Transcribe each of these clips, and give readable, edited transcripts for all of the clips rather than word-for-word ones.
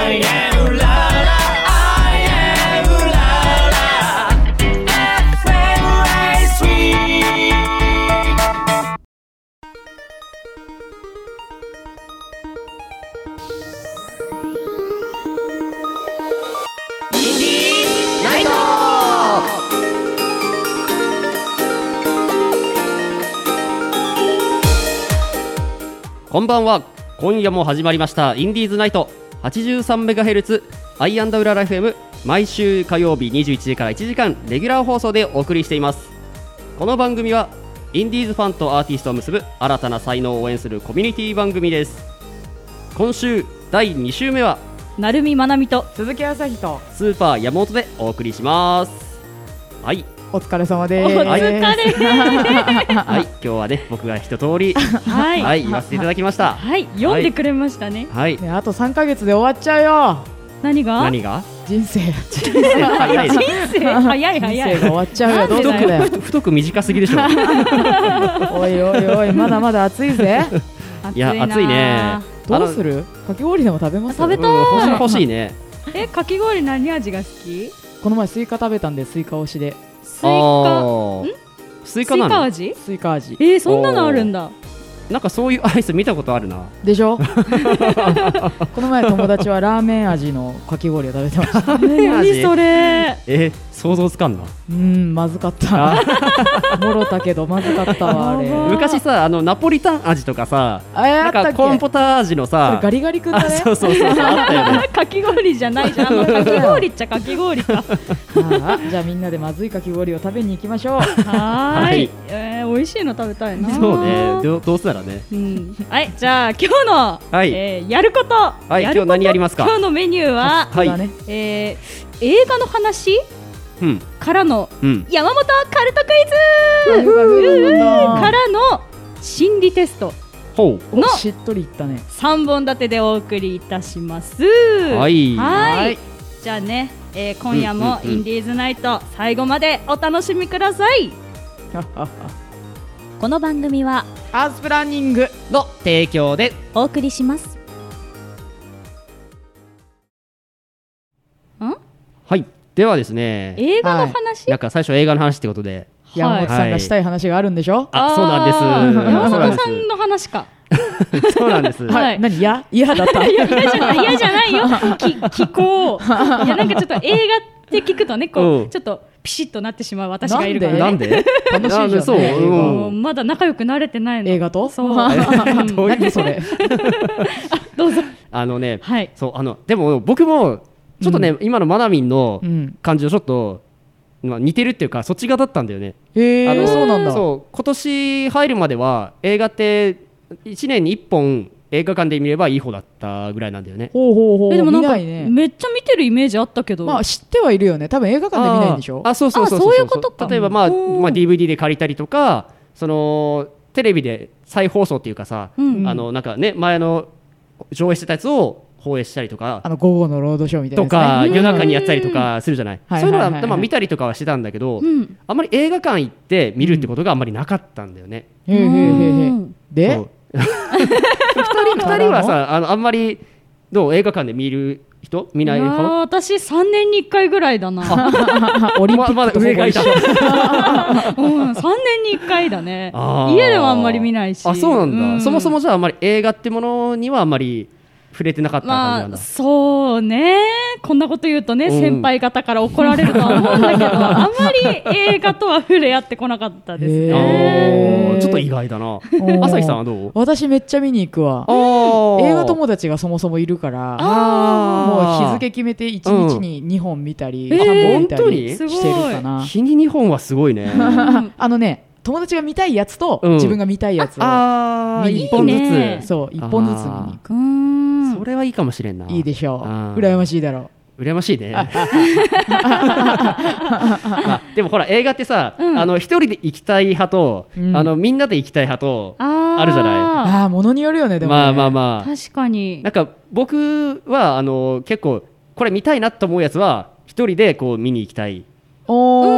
I am la la I am la la FM インディーナイト。 こんばんは。今夜も始まりましたインディーズナイト 83MHz アイ&ウララ FM、 毎週火曜日21時から1時間レギュラー放送でお送りしています。この番組はインディーズファンとアーティストを結ぶ新たな才能を応援するコミュニティ番組です。今週第2週目は成海まなみと鈴木朝日とスーパー山本でお送りします。はい、 お疲れ様です。 お疲れはい、今日はね僕が一通りはい、 はい、言わせていただきました。 はい、読んでくれましたね。 はい、 ね、あと3ヶ月で終わっちゃうよ。 何が何が人生早い人生早い早い人生が終わっちゃうよ。どうするだよ。 太く短すぎでしょおいおいおい、まだまだ暑いぜ。 いや暑いね。 どうする？かき氷でも食べます？ 食べたい。 欲しいね。 かき氷何味が好き？ この前スイカ食べたんで、スイカ推しで。 スイカスイカなの？ 味？ スイカ味。 そんなのあるんだ。 なんかそういうアイス見たことあるな。 でしょこの前友達はラーメン味のかき氷を食べてました。 何それ？ 想像つかんな。 まずかったもろたけどまずかったわあれ。 昔さ、ナポリタン味とかさ、なんかコーンポタージュのさ、 ガリガリ君だね。 そうそうそう、あったよね。 かき氷じゃないじゃん。かき氷っちゃかき氷か。 じゃあみんなでまずいかき氷を食べに行きましょう。 はい、美味しいの食べたいな。 そうね、どうせならね。 はい、じゃあ今日のやること、 はい、今日何やりますか？ 今日のメニューは映画の話からの山本カルトクイズからの心理テストのしっとりいったね。 3本立てでお送りいたします。 はい、 じゃあね、今夜もインディーズナイト最後までお楽しみください。この番組はアースプランニングの提供でお送りします。 はい、ではですね、 映画の話、 なんか最初映画の話ってことで、 山本さんがしたい話があるんでしょ？ そうなんです。 山本さんの話か。 そうなんです。 何？嫌だった？ 嫌じゃないよ。聞こう。いや、なんかちょっと映画って聞くとね、こうちょっとピシッとなってしまう私がいるからね。 なんで？ 楽しいじゃん。そう。 まだ仲良くなれてないの。 映画と？ そう。 何それ？ どうぞ。 ね、そうでも僕もちょっとね、今のマナミンの感じとちょっと似てるっていうか、そっち側だったんだよね。 そうなんだ。 そう、今年入るまでは映画って1年に1本映画館で見ればいい方だったぐらいなんだよね。 でもなんかめっちゃ見てるイメージあったけど、 まあ知ってはいるよね。多分映画館で見ないんでしょ。 そういうことか。 例えばDVD で借りたりとか、そのテレビで再放送っていうかさ、なんかね、前の上映してたやつを放映したりとか、 午後のロードショーみたいなとか夜中にやったりとかするじゃない。そういうのは見たりとかはしてたんだけど、あんまり映画館行って見るってことがあんまりなかったんだよね。 で 2人はさ、あんまりどう？映画館で見る人？見ない派？ 私3年に1回ぐらいだな。 オリンピックまだ上がいた。 3年に1回だね。家でもあんまり見ないし。 そうなんだ。そもそもじゃああんまり映画ってものにはあんまり触れてなかった感じなんだ。 そうね、こんなこと言うとね、先輩方から怒られるとは思うんだけど、あんまり映画とは触れ合ってこなかったですね。 ちょっと意外だな。朝日さんはどう？ 私めっちゃ見に行くわ。映画友達がそもそもいるから、もう日付決めて1日に2本見たり3本見たりしてるかな。 日に2本はすごいね。 友達が見たいやつと自分が見たいやつを 1本ずつ。 そう、1本ずつ見に行く。 それはいいかもしれんな。 いいでしょう。羨ましいだろう。羨ましいね。でもほら映画ってさ、一人で行きたい派とみんなで行きたい派とあるじゃない。 ものによるよね。でも確かに。 なんか僕は結構これ見たいなと思うやつは一人でこう見に行きたい。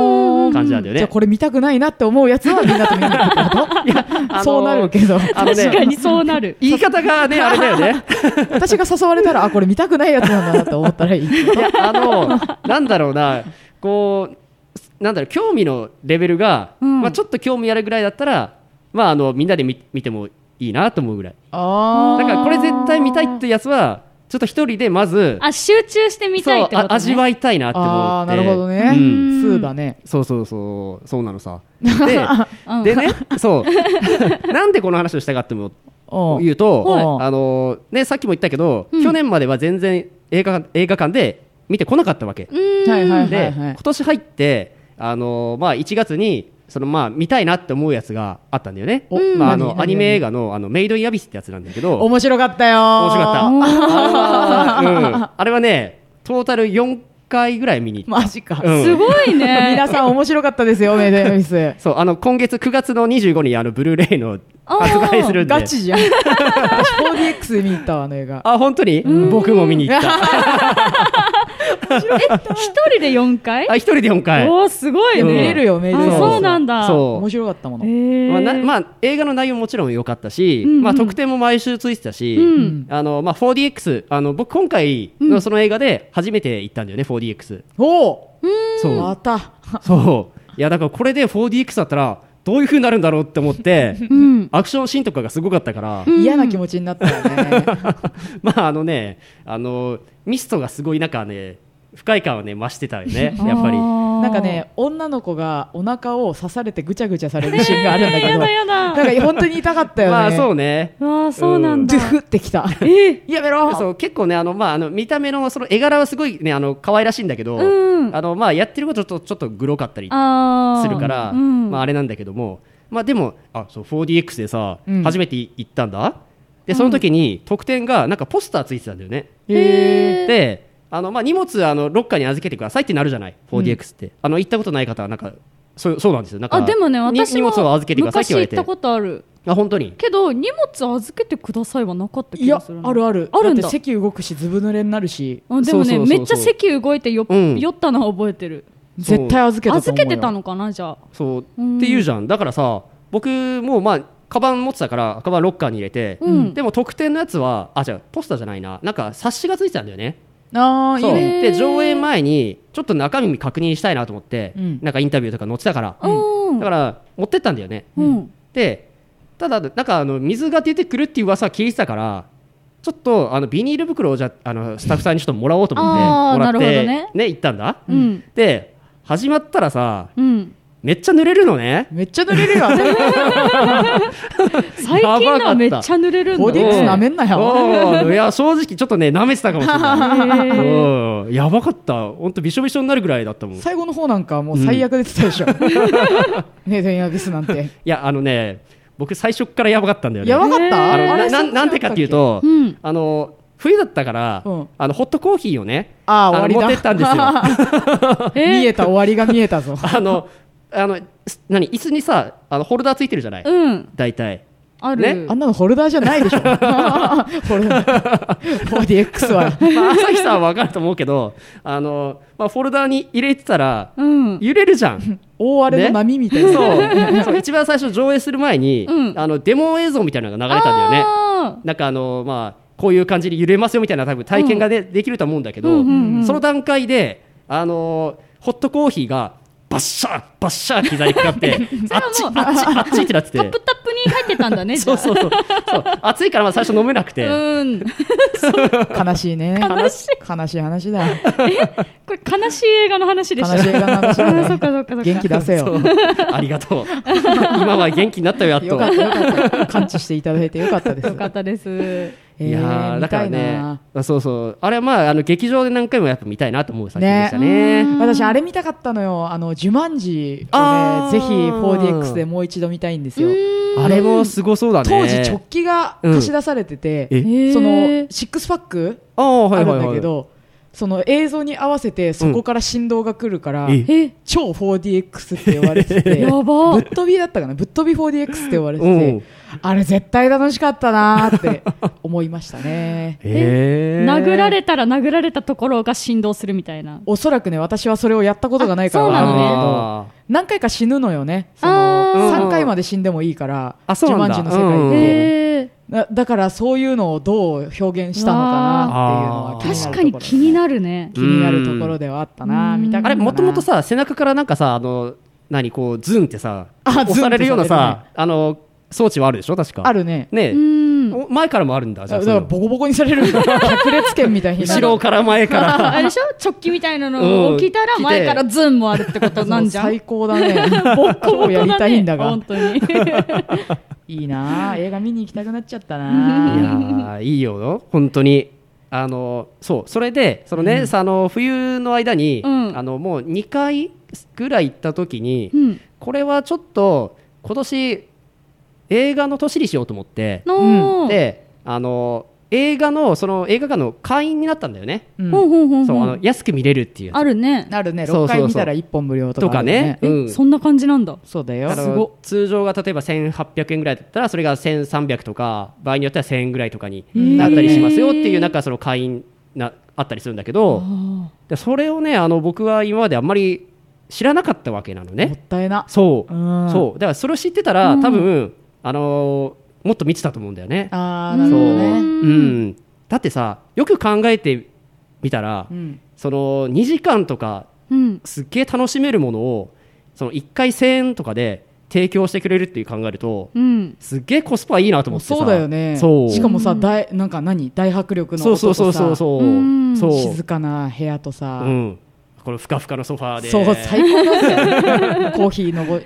感じなんだよね。 じゃあこれ見たくないなって思うやつはみんなと見に行くってこと？そうなるけど、 確かにそうなる。 言い方がねあれだよね。 私が誘われたらこれ見たくないやつなんだなって思ったらいい。 いやなんだろうな、こうなんだろう、興味のレベルが、まあ、ちょっと興味あるぐらいだったら、まあ、みんなで見てもいいなと思うぐらい。だからこれ絶対見たいってやつはちょっと一人でまず集中してみたいってことね。 味わいたいなって思って。 なるほどね。そうだね。 そうなのさ。でね、そうなんでこの話をしたかって言うと、ね、さっきも言ったけど、去年までは全然映画館で見てこなかったわけで、今年入ってまあ、1月にまあ、見たいなって思うやつがあったんだよね。まあ、アニメ映画のメイドインアビスってやつなんだけど、 面白かったよ。 面白かった。あれはねトータル4回ぐらい見に行った。 マジか、 すごいね。 皆さん面白かったですよ、メイドインアビス。 そう、今月9月の25日ブルーレイの発売するんで。 ガチじゃん。私 4DX で見に行ったわ、あの映画。 本当に？僕も見に行った。 一人で4回？ 一人で4回。 おー、すごいね。 見れるよ、メイドインアビス。 そうなんだ。 面白かったもの。 まあ、映画の内容ももちろん良かったし、まあ、特典も毎週ついてたし、まあ、4DX、僕今回のその映画で初めて行ったんだよね、4DX。 そうまた。 そう。いや、だからこれで 4DX だったらどういう風になるんだろうって思って、アクションシーンとかがすごかったから、 嫌な気持ちになったよね。 まあミストがすごいなんかね、不快感をね増してたよね、やっぱり。 なんかね、女の子がお腹を刺されてぐちゃぐちゃされるシーンがあるんだけど、なんか本当に痛かったよね。 まあそうね。 そうなんだ。 ドゥフってきた。やめろ。 そう、結構ね、まあ見た目のその絵柄はすごいね、可愛らしいんだけど、まあやってることちょっとグロかったりするから、まああれなんだけども、まあでもそう 4DX でさ、初めて行ったんだ。でその時に特典がなんかポスターついてたんだよね。でまあ、荷物ロッカーに預けてくださいってなるじゃない、4DX って。行ったことない方はなんかそうなんですよ。なんかでもね、私も荷物を預けてくださいって言われて。 昔行ったことある。 本当に？ けど荷物預けてくださいはなかった気がする。 いや、あるある。 あるんだ。 だって席動くしずぶ濡れになるし。 でもね、めっちゃ席動いて酔ったのは覚えてる。 絶対預けたと思うよ。 預けてたのかな、じゃあ。 そうって言うじゃん。だからさ、僕もまあカバン持ってたからカバンロッカーに入れて、でも特典のやつはじゃあポスターじゃないな、なんか冊子がついてたんだよね。そうで上映前にちょっと中身確認したいなと思って、なんかインタビューとか載ってたから、だから持ってったんだよね。でただなんか水が出てくるっていう噂は聞いてたから、ちょっとビニール袋をじゃスタッフさんにちょっともらおうと思ってもらってね行ったんだ。で始まったらさ、めっちゃ濡れるのね。 めっちゃ濡れるよ。 最近のはめっちゃ濡れるんだ。 4DX なめんなよ。 いや正直ちょっとね舐めてたかもしれない。やばかった。本当びしょびしょになるぐらいだったもん。 最後の方なんかもう最悪でしたでしょ。メイドインアビスなんて。 いや僕最初からやばかったんだよね。 やばかった？ なんでかっていうと、冬だったから、ホットコーヒーをね持ってったんですよ。 見えた、終わりが見えたぞ。 椅子にさホルダーついてるじゃない、大体ある、 ね、 あんなのホルダーじゃないでしょ。4DX は、 朝日さんは分かると思うけどフォルダーに入れてたら、揺れるじゃん。 大荒れの波みたいな、 そう一番最初上映する前に、デモ映像みたいなのが流れたんだよね。なんかこういう感じで揺れますよみたいな多分体験が、できると思うんだけど、その段階でホットコーヒーがバッシャーバッシャー膝にかかってあっちってなってて、 タップタップに入ってたんだね。 そう暑いから最初飲めなくて、 悲しいね。悲しい話だ。 これ悲しい映画の話でした。 悲しい映画の話だね。 そっか元気出せよ。 ありがとう。今は元気になったよ、やっと。 よかった感知していただいてよかったです。 よかったです。 いやだからね、そうあれはまあ劇場で何回もやっぱ見たいなと思う作品でしたね。 私あれ見たかったのよ。ジュマンジをね、ぜひ 4DX でもう一度見たいんですよ。 あれもすごそうだね。 当時チョッキが貸し出されてて、そのシックスパックあるんだけど、 その映像に合わせてそこから振動が来るから、超 4DX って言われててやばぶっ飛びだったかな、ぶっ飛び 4DX って言われてて、あれ絶対楽しかったなって思いましたね。 殴られたら殴られたところが振動するみたいな。 おそらくね、私はそれをやったことがないからわかんないけど、何回か死ぬのよね。その3回まで死んでもいいから、ジュマンジの世界で。だからそういうのをどう表現したのかなっていうのは確かに気になるね。 気になるところではあったな。見たかったな。 あれもともとさ、背中からなんかさ、何こうズンってさ押されるようなさ、装置はあるでしょ確か。 あるね。 ね、前からもあるんだ。じゃあだからボコボコにされる百裂拳みたいに後ろから前からあれでしょ、チョッキみたいなのを着たら前からズンもあるってことなんじゃん。 最高だね。ボッコやりたいんだが本当にいいな、映画見に行きたくなっちゃったな。 いやいいよ本当に。そうそれでそのね、冬の間に、もう2回ぐらい行った時に、これはちょっと今年映画の年にしようと思って、で映画のその映画館の会員になったんだよね。そう安く見れるっていう。 あるね。 あるね。6回見たら1本無料とかね。 そんな感じなんだ。 そうだよ。 通常が例えば1800円ぐらいだったらそれが1300とか場合によっては1000円ぐらいとかになったりしますよっていうなんかその会員あったりするんだけど、でそれをね僕は今まであんまり知らなかったわけなのね。 もったいな。 そうだからそれを知ってたら多分もっと見てたと思うんだよね。 なるほどね。 だってさよく考えてみたら、その2時間とか、すっげえ楽しめるものをその1回1000円とかで提供してくれるっていう考えると、すっげえコスパいいなと思ってさ。 そうだよね。しかもさなんか大迫力の音とさ、静かな部屋とさ、 このふかふかのソファーで、 そう最高だよコーヒーのご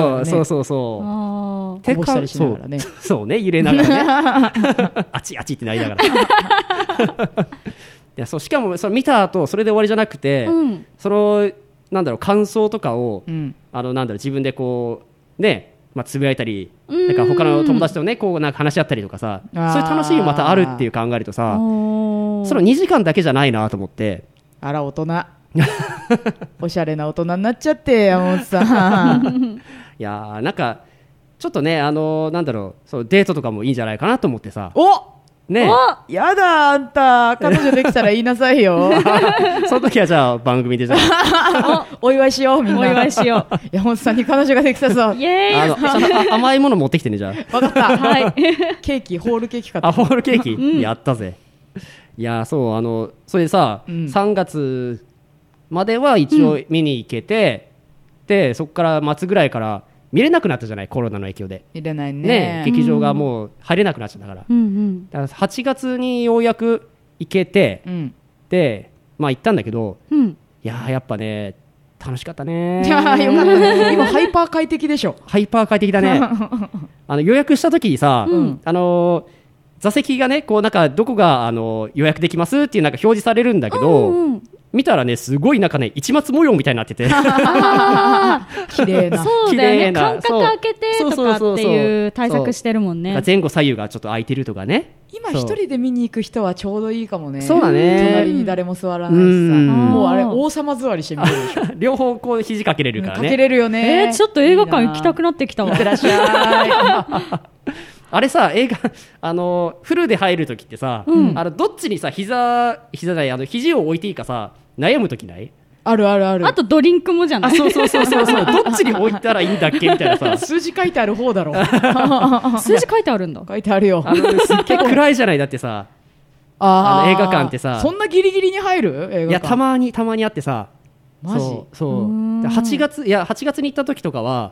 そうこぼしたりしながらね。 そうね、揺れながらねあちあちってなりながらいやそうしかもそれ見た後それで終わりじゃなくて、そのなんだろう感想とかを、なんだろう自分でこうねつぶやいたり、なんか他の友達とねこうなんか話し合ったりとかさ、そういう楽しみもまたあるっていう考えるとさ、その2時間だけじゃないなと思って。 あら大人おしゃれな大人になっちゃって山本さんいやなんかちょっとねなんだろうそうデートとかもいいんじゃないかなと思ってさ。ねやだあんた彼女できたら言いなさいよその時はじゃあ番組でじゃあお祝いしようみんな。 お祝いしよう山本さんに彼女ができたぞ。 イエーイ甘いもの持ってきてねじゃあ。 分かった、 はい、 ケーキホールケーキ買ってホールケーキ、やったぜ。いやそうそれでさ、3月までは一応見に行けて、でそこから末ぐらいから見れなくなったじゃない、コロナの影響で。 見れないね。 劇場がもう入れなくなっちゃったから、だから8月にようやく行けて、で行ったんだけど、いやっぱね楽しかったね。 いやよかったね。今ハイパー快適でしょ。 ハイパー快適だね予約した時にさ、座席がねこうなんかどこが予約できますっていうなんか表示されるんだけど、見たらねすごいなんかね市松模様みたいになってて綺麗な。 そうだよね、間隔開けてとかっていう対策してるもんね。 前後左右がちょっと空いてるとかね。 今一人で見に行く人はちょうどいいかもね。 そうだね。 隣に誰も座らないしさ、もうあれ王様座りして見れるでしょ両方こう肘かけれるからね。 かけれるよね。 ちょっと映画館行きたくなってきたわ。いってらっしゃいあれさ映画フルで入るときってさ、どっちにさ肘を置いていいかさ悩むときない？ あるあるある。 あとドリンクもじゃない？ そうどっちに置いたらいいんだっけみたいなさ数字書いてある方だろ数字書いてあるんだ。 書いてあるよ。 すっげえ暗いじゃない。だってさ映画館ってさそんなギリギリに入る映画館。 いやたまにあってさマジそう8月に行った時とかは、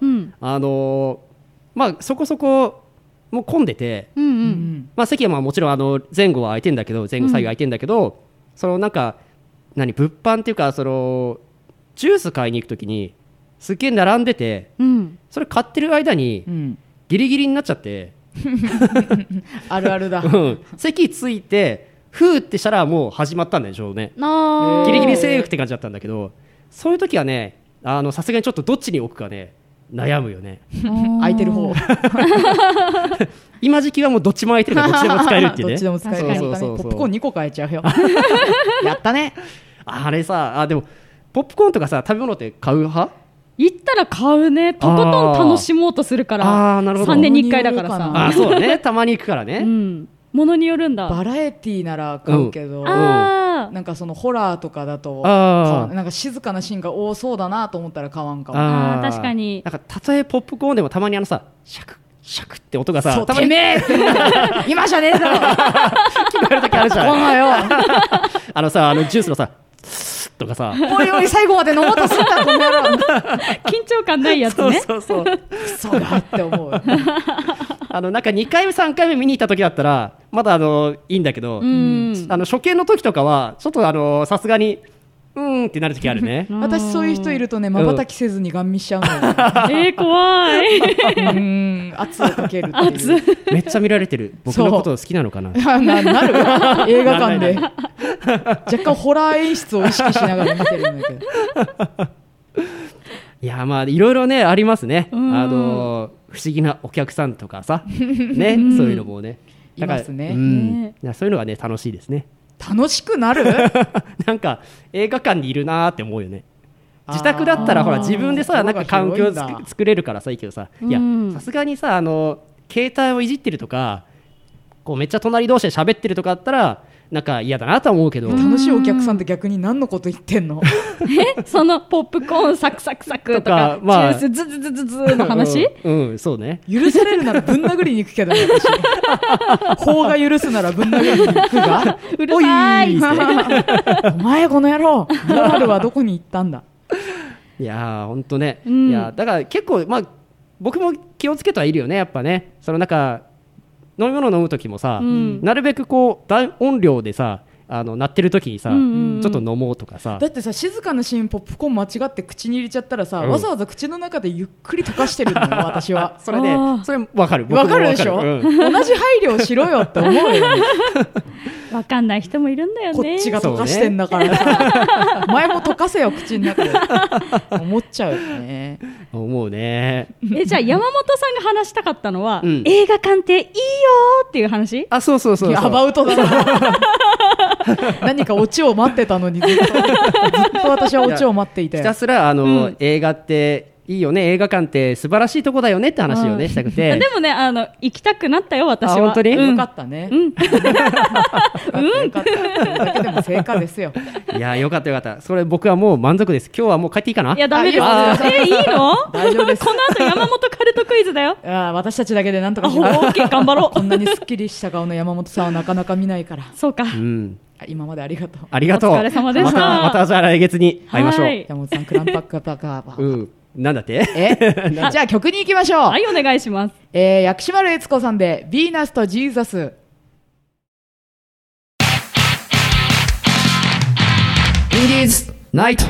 そこそこもう混んでて、席はもちろん前後は空いてんだけど前後左右空いてんだけど、そのなんか物販っていうかそのジュース買いに行くときにすっげえ並んでて、それ買ってる間にギリギリになっちゃってあるあるだ席ついてフーってしたらもう始まったんでしょうね。ギリギリセーフって感じだったんだけど、そういう時はねさすがにちょっとどっちに置くかね悩むよね。 空いてる方今時期はもうどっちも空いてるからどっちでも使えるっていうね。 どっちでも使える。ポップコーン2個買えちゃうよやったね。 あれさ、でもポップコーンとかさ、食べ物って買う派？ 行ったら買うね。とことん楽しもうとするから。 なるほど。 3年に1回だからさ。 そうね、たまに行くからね。 ものによるんだ。 バラエティーなら買うけど、なんかそのホラーとかだとなんか静かなシーンが多そうだなと思ったら買わんかも。 確かに。 なんかたとえポップコーンでもたまにシャクシャクって音がさ、たまにてめえって今じゃねえだろ聞こえる時あるじゃん。 ジュースのさとかさ、 おいおい最後まで飲もうとすんだこの野郎緊張感ないやつね。 そうクソがって思うなんか2回目3回目見に行った時だったらまだいいんだけど、初見の時とかはちょっとさすがにってなる時あるね。 私そういう人いるとね、瞬きせずにガン見しちゃうのよ。 怖い。 圧をかけるっていう。 めっちゃ見られてる。僕のこと好きなのかな。 なる映画館で若干ホラー演出を意識しながら見てるんだけど。 いやまあいろいろねありますね。不思議なお客さんとかさね、そういうのもねいますね。 そういうのがね楽しいですね。 楽しくなるなんか映画館にいるなーって思うよね。自宅だったらほら自分でさなんか環境作れるからさいいけどさ、いやさすがにさ携帯をいじってるとかこうめっちゃ隣同士で喋ってるとかあったらなんか嫌だなと思うけど、 楽しいお客さんって逆に何のこと言ってんのそのポップコーンサクサクサクとかジュースズズズズズの話そうね、 許されるならぶん殴りに行くけどね私法が許すならぶん殴りに行くがうるさいお前この野郎モラルはどこに行ったんだ。 いやーほんとね、いやだから結構僕も気をつけてはいるよねやっぱね。なんか飲み物飲む時もさ、なるべくこう大音量でさ鳴ってる時にさ、ちょっと飲もうとかさ。 だってさ静かなシーンポップコーン間違って口に入れちゃったらさ、わざわざ口の中でゆっくり溶かしてるのよ私は。 それ分かる。 分かるでしょ、同じ配慮をしろよって思うよね。 分かんない人もいるんだよね。 こっちが溶かしてんだからさ、お前も溶かせよ口の中で思っちゃうよね。 思うね。 じゃあ山本さんが話したかったのは、映画館っていいよっていう話。 そうアバウトだな何かオチを待ってたのにずっと私はオチを待っていて、 ひたすら映画っていいよね、映画館って素晴らしいとこだよねって話をねしたくて。 でもね行きたくなったよ私は。 本当に、 よかったね。よかったそれだけでも成果ですよ。 いやよかったそれ僕はもう満足です。今日はもう帰っていいかな。 いやダメです。いいの大丈夫です。 この後山本カルトクイズだよ。 私たちだけでなんとかします。 頑張ろう。 こんなにすっきりした顔の山本さんはなかなか見ないから。 そうか、 今までありがとう。 お疲れ様でした。 またじゃあ来月に会いましょう。 山本さんクランパッカパカなんだってじゃあ曲に行きましょう。 はい、お願いします。 薬師丸悦子さんでヴィーナスとジーザス。 インディーズナイト。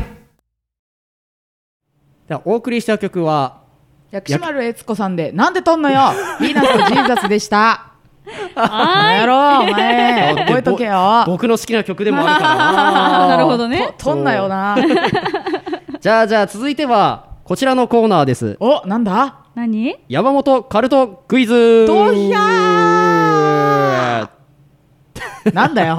お送りした曲は薬師丸悦子さんでなんで撮んのよヴィーナスとジーザスでした。やろうお前覚えとけよ。 僕の好きな曲でもあるからな。 なるほどね。 撮んなよな。 じゃあ続いてはこちらのコーナーです。 なんだ何？ 山本カルトクイズ。 どひゃーなんだよ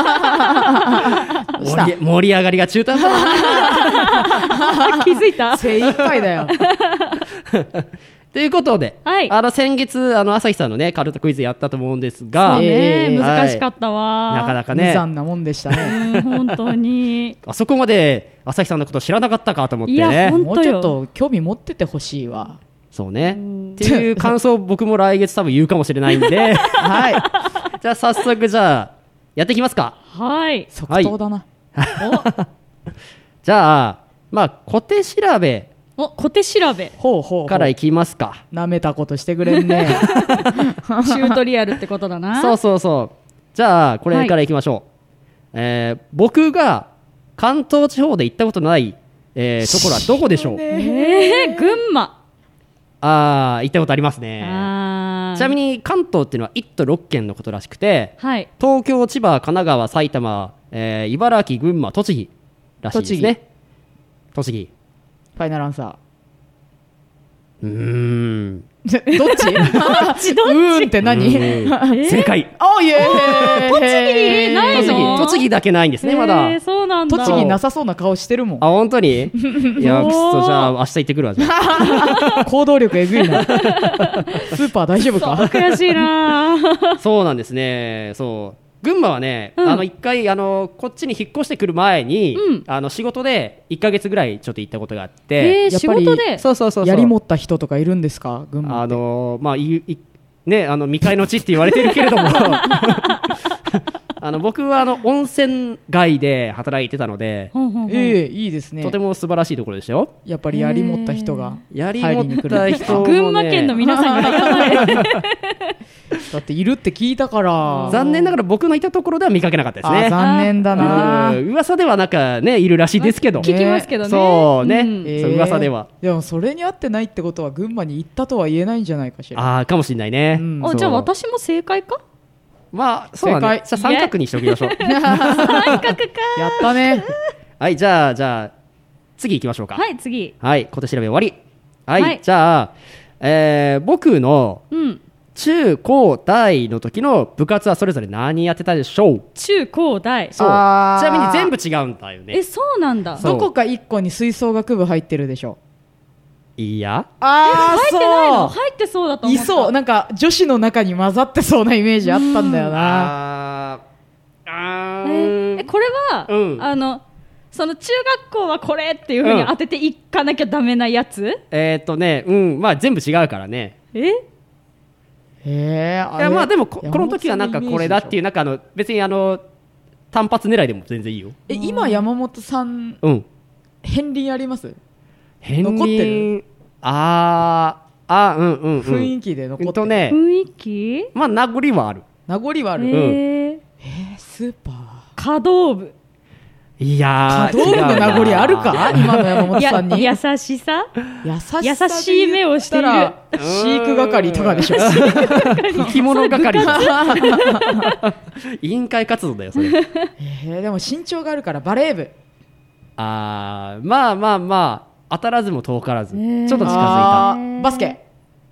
盛り上がりが中途半端。 気づいた？ 精一杯だよということで、先月朝日さんのねカルトクイズやったと思うんですが、 難しかったわ。 なかなかね無残なもんでしたね。 本当にあそこまで朝日さんのこと知らなかったかと思ってね。 いやもうちょっと興味持っててほしいわ。 そうねっていう感想を僕も来月多分言うかもしれないんではいじゃあ早速じゃあやっていきますか。 はい即答だな、 じゃあ小手調べ小手調べからいきますか。 なめたことしてくれんねチュートリアルってことだな。 そうじゃあこれからいきましょう。僕が関東地方で行ったことない、ところはどこでしょう？ 群馬。 行ったことありますね。ちなみに関東っていうのは1都6県のことらしくて、東京、千葉、神奈川、埼玉、茨城、群馬、栃木らしいですね。栃木ファイナルアンサどっちどっちって何？ 正解。 あ、イエーイ。 栃木ないの？ 栃木だけないんですね、まだ。 そうなんだ。 栃木なさそうな顔してるもん。 あ、本当に？いや、くそ、じゃあ明日行ってくるわ、じゃあ。 行動力えぐいな。スーパー大丈夫か？ 悔しいな。 そうなんですね。そう。群馬はね、一回こっちに引っ越してくる前に、仕事で1ヶ月ぐらいちょっと行ったことがあって、 仕事で、 そうやり持った人とかいるんですか、群馬って。 まあね、未開の地って言われてるけれども僕は温泉街で働いてたので、 いいですね。 とても素晴らしいところでしたよ。 やっぱりやり持った人がやり持った人も、 群馬県の皆さんに謝れ。 だっているって聞いたから。 残念ながら僕のいたところでは見かけなかったですね。 残念だな。 噂ではなんかね、いるらしいですけど、 聞きますけどね。 そうね、噂では。 でもそれに合ってないってことは群馬に行ったとは言えないんじゃないかしら。 かもしれないね。 じゃあ私も正解か？ まあそうだね。じゃあ三角にしておきましょう。 三角か。 やったね。 はい、じゃあ次行きましょうか。 はい、次。 はい、小手調べ終わり。はい、じゃあ僕の中高大の時の部活はそれぞれ何やってたでしょう？ 中高大。 そう。ちなみに全部違うんだよね。 そうなんだ。 どこか一個に吹奏楽部入ってるでしょ？ いや。 入ってないの？入ってそうだと思った。 いそう。なんか女子の中に混ざってそうなイメージあったんだよな。 これはその中学校はこれっていう風に当てていかなきゃダメなやつ？ まあ全部違うからね。いや、まあでもこの時はなんかこれだっていう、なんか別に単発狙いでも全然いいよ。 今山本さん片鱗あります？残ってる？雰囲気で残ってる。 雰囲気？ まあ名残はある。 名残はある。スーパー華道部。 いやー、華道部の名残あるか？今の山本さんに。 優しさ？優しい目をしている。 飼育係とかでしょ。 生き物係。委員会活動だよそれ。 でも身長があるからバレー部。 まあ当たらずも遠からず、ちょっと近づいた。 バスケ。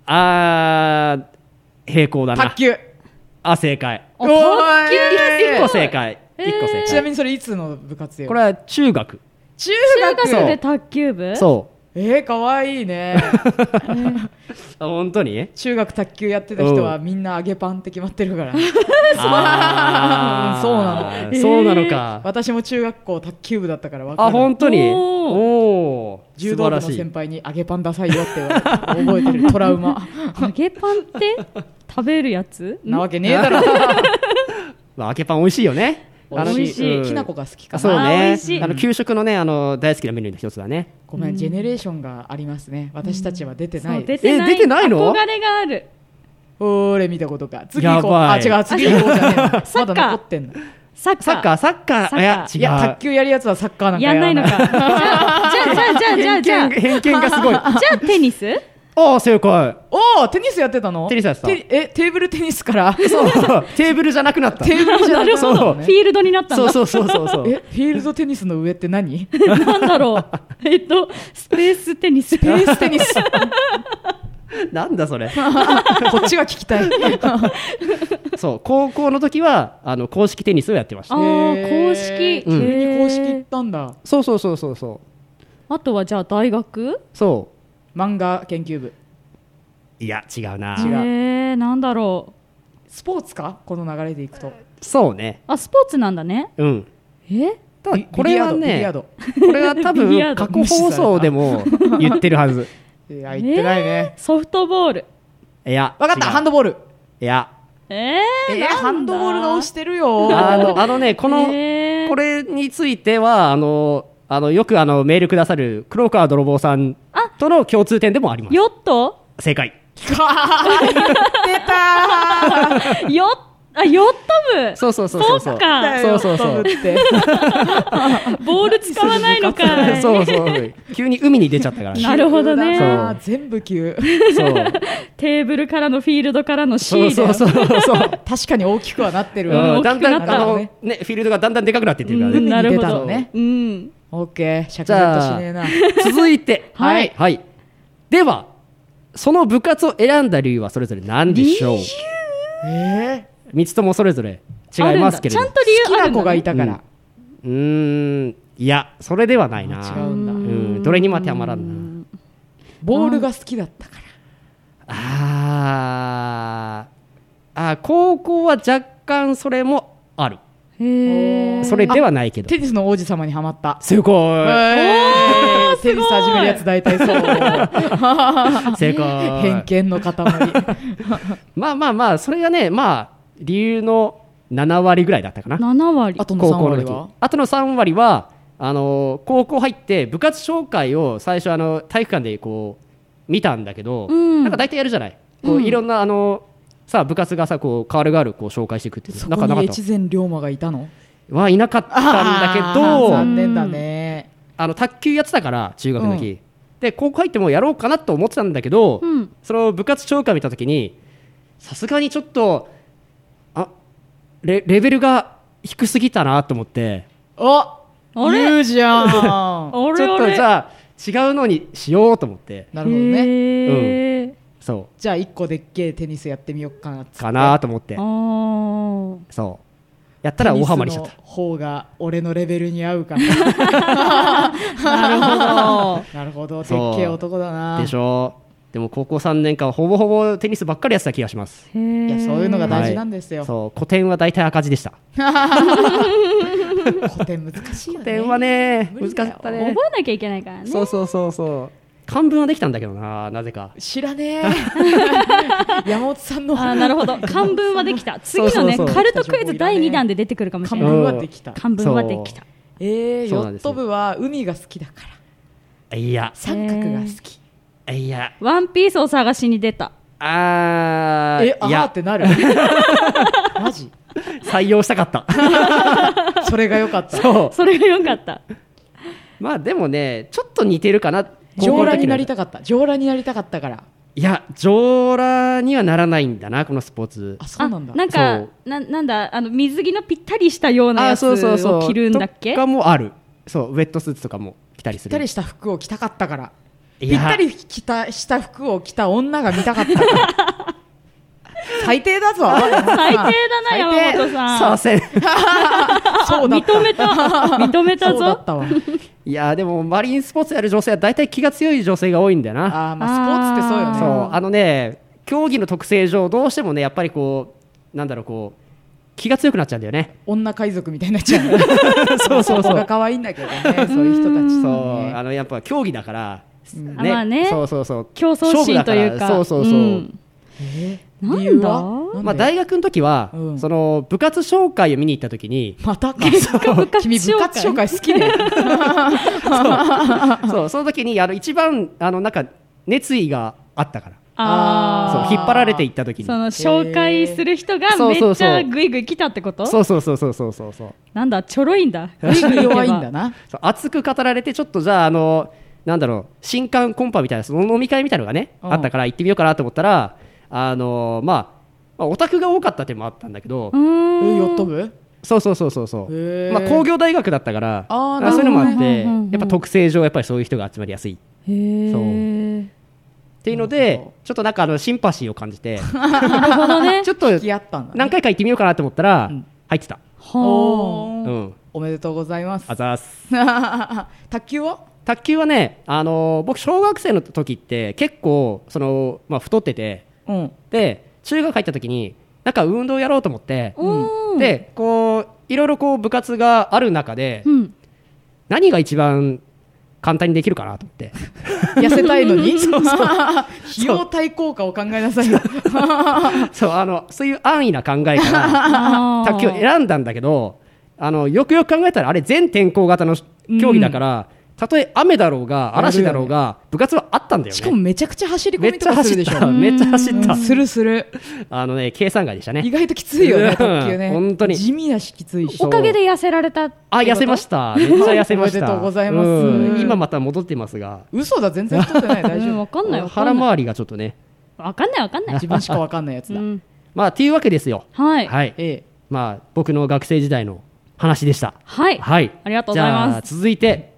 平行だな。 卓球。 正解。 卓球 1個正解。 ちなみにそれいつの部活よ？ これは中学。 中学で卓球部？ そう。 かわいいね。 本当に？ 中学卓球やってた人はみんな揚げパンって決まってるから。そうなの。 そうなのか。 私も中学校卓球部だったから分かる。 本当に？ 柔道部の先輩に揚げパンダサいよって覚えてる。トラウマ。 揚げパンって食べるやつ？ なわけねえだろ。 揚げパン美味しいよね。 美味しい。きな粉が好きかな。 そうね。給食のね大好きなメニューの一つだね。 ごめん、ジェネレーションがありますね。私たちは出てない。 出てないの？憧れがある。 俺見たことか。次行こう。違う、次行こうじゃねえ。まだ残ってんの。 サッカー。 いや、卓球やるやつはサッカーなんかやんないのか。じゃあ偏見がすごい。 じゃあテニス？ 正解。 テニスやってたの？ テニスやってた。 テーブルテニスから。 そう。テーブルじゃなくなった。 テーブルじゃなくなった。 フィールドになったんだ。 そう。 フィールドテニスの上って何？ なんだろう。スペーステニス。 なんだそれ。 こっちが聞きたい。 そう、高校の時は公式テニスをやってました。 公式。 急に公式行ったんだ。 そう。 あとはじゃあ大学？ そう。 漫画研究部。 いや違うな。 なんだろう。スポーツか？この流れでいくと。 そうね。 スポーツなんだね。 ただこれはね、これは多分過去放送でも言ってるはず。 いや言ってないね。 ソフトボール。 いや分かった。ハンドボール。 いやハンドボールが押してるよ。 これについてはよくメールくださる黒川泥棒さんとの共通点でもあります。 ヨット？ 正解。 言ってた。 ヨット部。 そう。 そうか。そう。 ボール使わないのか。 そう。急に海に出ちゃったから。 なるほどね。 全部急。 そう。 テーブルからのフィールドからのシール。 そう。 確かに大きくはなってる。 だんだんフィールドがだんだんでかくなっていってるからね。 なるほどね。 オッケー。しゃくれっとしねえな。 続いて、はい。ではその部活を選んだ理由はそれぞれ何でしょう。3つともそれぞれ違いますけれども、 ちゃんと理由あるんだ、ね、 好きな子がいたから、 いやそれではないな。 違うんだ。 どれにも当てはまらんな。 ボールが好きだったから。 高校は若干それもある。それではないけど、 テニスの王子様にはまった。 すごい。 テニス始めるやつ大体そう。 正解。 偏見の塊。 まあそれがね、理由の7割ぐらいだったかな。 7割。 あとの3割はあとの3割は高校入って部活紹介を最初体育館でこう見たんだけど、なんか大体やるじゃない。こういろんなさあ部活がさこう変わる変わるこう紹介していくっていう。 そこに越前龍馬がいたのはいなかったんだけど、 残念だね。 卓球やってたから中学の時、で高校入ってもやろうかなと思ってたんだけど、その部活紹介見た時にさすがにちょっとレベルが低すぎたなと思って、 言うじゃん。 ちょっとじゃあ違うのにしようと思って。 なるほどね。 そうじゃあ1個でっけえテニスやってみようかなかなと思って。そうやったら大ハマりしちゃった。 テニスの方が俺のレベルに合うから。 なるほど。 なるほど。でっけえ男だな。 でしょ。でも高校3年間ほぼほぼテニスばっかりやってた気がします。 いやそういうのが大事なんですよ。 そう古典は大体赤字でした。 古典難しいよね。 古典はね難かったね。 覚えなきゃいけないからね。 そう漢文はできたんだけどなぜか。 知らねえ。山本さんの。 なるほど。漢文はできた。次のねカルトクイズ第2弾で出てくるかもしれない。 漢文はできた。 漢文はできた。 ヨット部は海が好きだから。 いや三角が好き。 いやワンピースを探しに出た。 いやってなる。マジ採用したかった。 それが良かった。 それが良かった。 まあでもねちょっと似てるかな。 上裸になりたかった。上裸になりたかったから。 いや上裸にはならないんだなこのスポーツ。 そうなんだ。 なんかなんだ水着のぴったりしたようなやつを着るんだっけ。 とかもある。そうウェットスーツとかも着たりする。 ぴったりした服を着たかったから。ぴったりした服を着た女が見たかったから。最低だぞ。 最低だな山本さん。 そうだった。 認めたぞ。 そうだったわ。 いやでもマリンスポーツやる女性は大体気が強い女性が多いんだよな。 スポーツってそうよね。 そう競技の特性上どうしてもねやっぱりこうなんだろうこう気が強くなっちゃうんだよね。 女海賊みたいになっちゃう。そうが可愛いんだけどね。そういう人たち。 そうやっぱ競技だから。 まあね。 そう競争心というか。 そう。 なんだ。 大学の時はその部活紹介を見に行った時にまたか。君部活紹介好きね。 そうその時に一番なんか熱意があったから。そう引っ張られていった時にその紹介する人がめっちゃグイグイ来たってこと。 そうなんだちょろいんだ。 グイグイ弱いんだな。 熱く語られてちょっとじゃあなんだろう新歓コンパみたいなその飲み会みたいなのがねあったから行ってみようかなと思ったらオタクが多かった点もあったんだけど。 ヨット部。 そう工業大学だったからそういうのもあってやっぱ特性上やっぱりそういう人が集まりやすい。そうっていうのでちょっとなんかシンパシーを感じてなるほどね。 ちょっと何回か行ってみようかなと思ったら入ってた。 おめでとうございます。 あざーす。 卓球はね僕小学生の時って結構太っててで中学入った時になんか運動やろうと思ってでこういろいろこう部活がある中で何が一番簡単にできるかなと思って痩せたいのに費用対効果を考えなさいよ。 そういう安易な考えから卓球を選んだんだけどよくよく考えたらあれ全天候型の競技だから、たとえ雨だろうが嵐だろうが部活はあったんだよね。 しかもめちゃくちゃ走り込みとかするでしょ。 めっちゃ走った。 する計算外でしたね。 意外ときついよね卓球ね。 本当に地味だしきついし。 おかげで痩せられた。 痩せました。めっちゃ痩せました。 おめでとうございます。 今また戻ってますが。 嘘だ全然太ってない。大丈夫。 わかんない。 腹回りがちょっとね。 わかんない。 自分しかわかんないやつだ。 っていうわけですよ。 はい。 僕の学生時代の話でした。 はい。ありがとうございます。 じゃあ続いて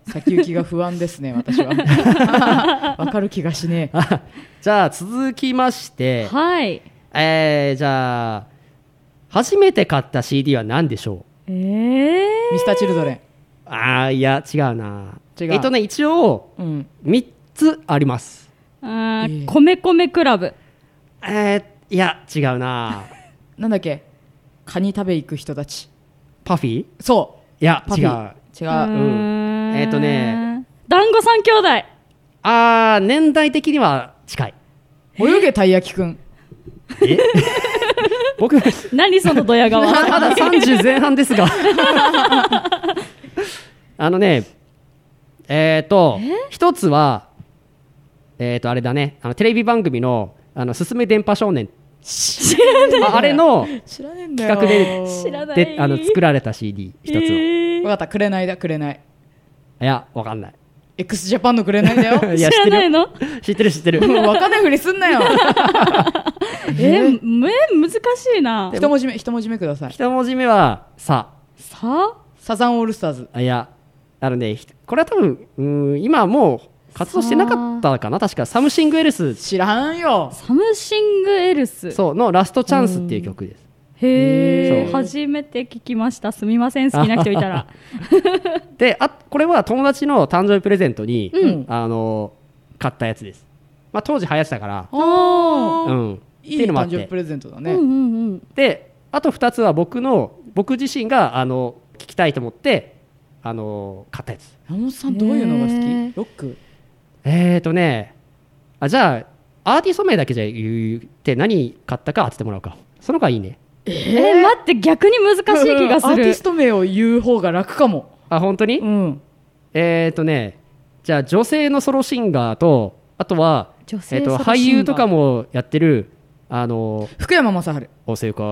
先行きが不安ですね、私は。わかる気がしねえ。 じゃあ続きまして、 はい。 じゃあ初めて買った CD は何でしょう？ ミスターチルドレン。 いや違うな。 違う。 一応、3つあります。 米米クラブ。 いや違うな。 なんだっけ、カニ食べ行く人たち。 パフィー？ そう。 いや違う。 団子三兄弟。 年代的には近い。 泳げたい焼きくん。 僕何そのドヤ顔。 まだ30前半ですが。一つはあれだね、テレビ番組のすすめ電波少年、 知らない。 あれの企画で作られた CD 一つの。 分かった、くれないだ、くれない。 いやわかんない。 x ジャパンのくれないだよ。 いや知らないの？ 知ってる知ってる。 分かんないふりすんなよ。 難しいな。 一文字目ください。 一文字目はサザンオールスターズ。 いやこれは多分今はもう活動してなかったかな。確かサムシングエルス。 知らんよ。 サムシングエルスそうのラストチャンスっていう曲です。 へえ、初めて聞きました。すみません、好きな人いたら。 でこれは友達の誕生日プレゼントに、買ったやつです。当時流行ってたから、 いい誕生日プレゼントだね。 であと2つは僕自身が聞きたいと思って買ったやつ。 山本さんどういうのが好き？ロック？ じゃあアーティスト名だけじゃ言って何買ったか当ててもらおうか。その方がいいね。 待って逆に難しい気がする。 アーティスト名を言う方が楽かも。 本当に？じゃあ女性のソロシンガーと、あとは俳優とかもやってる福山雅治。 正解。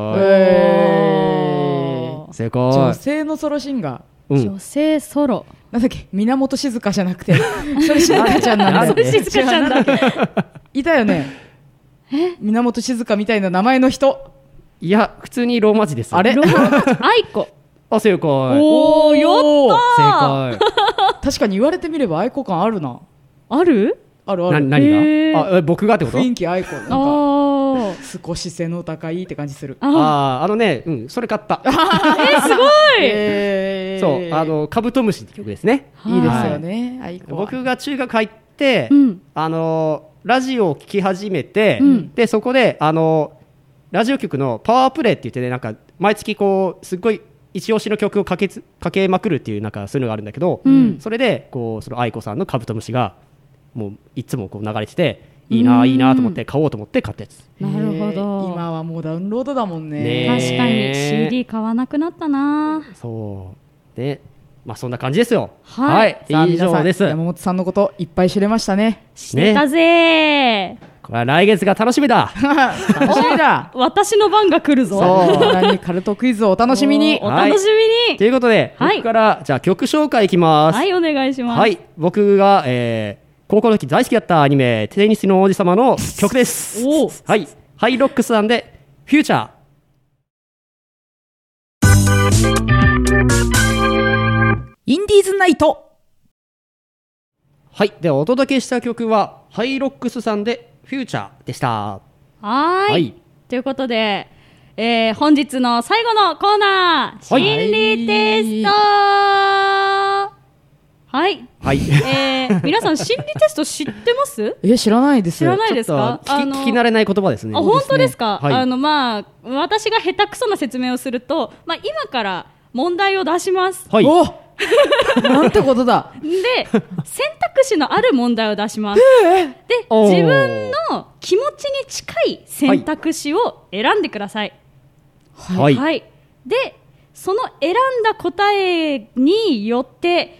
正解。 女性のソロシンガー。女性ソロ。 なんだっけ、源静香じゃなくて、それ静香ちゃんなんだよ。 それ静香ちゃんだ。 いたよね。源静香みたいな名前の人。 いや普通にローマ字です。 あれ？愛子。 正解。 おー、やったー。 正解。 確かに言われてみれば愛子感あるな。 ある？ あるある。 何が？僕がってこと？ 雰囲気愛子。なんか少し背の高いって感じする。 それ買った。 すごい。 そうカブトムシって曲ですね。 いいですよね。愛子。 僕が中学入ってラジオを聴き始めて、でそこでラジオ局のパワープレイって言ってね、なんか毎月こうすっごい一押しの曲をかけまくるっていう、なんかそういうのがあるんだけど、それでこうその愛子さんのカブトムシがもういつもこう流れてて、いいなと思って買おうと思って買ったやつ。 なるほど。 今はもうダウンロードだもんね。 確かに CD 買わなくなったな。 そうで、そんな感じですよ。 はい、 以上です。 山本さんのこといっぱい知れましたね。 知れたぜ。 これは来月が楽しみだ。 楽しみだ。 私の番が来るぞ。 何カルトクイズをお楽しみに。 お楽しみに。 ということで、僕からじゃあ曲紹介いきます。 はい、お願いします。 はい、僕が高校の時大好きだったアニメテニスの王子様の曲です。はい、ハイロックスさんでフューチャー。 インディーズナイト。 はい、ではお届けした曲はハイロックスさんでフューチャーでした。 はい、ということで、本日の最後のコーナー、心理テスト。はい、皆さん心理テスト知ってます？ 知らないです。 知らないですか？ 聞き慣れない言葉ですね。 本当ですか？私が下手くそな説明をすると、今から問題を出します。 なんてことだ。 で、選択肢のある問題を出します。で、自分の気持ちに近い選択肢を選んでください。で、その選んだ答えによって、